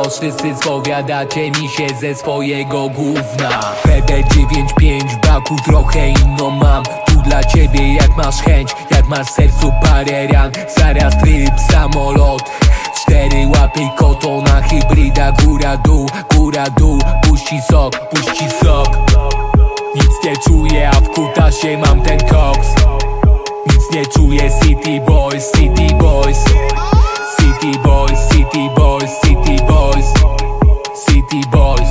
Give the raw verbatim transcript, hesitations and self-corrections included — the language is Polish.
Bo wszyscy spowiadacie mi się ze swojego gówna. P D dziewięć pięć w baku trochę inną mam. Tu dla ciebie jak masz chęć, jak masz w sercu parę ran. Zaraz tryb samolot, cztery łapy koto na hybryda. Góra dół, góra dół, puści sok, puści sok. Nic nie czuję, a w kutasie mam ten koks. Nic nie czuję, city boys, city boys. City boys, city boys, city boys. City boys.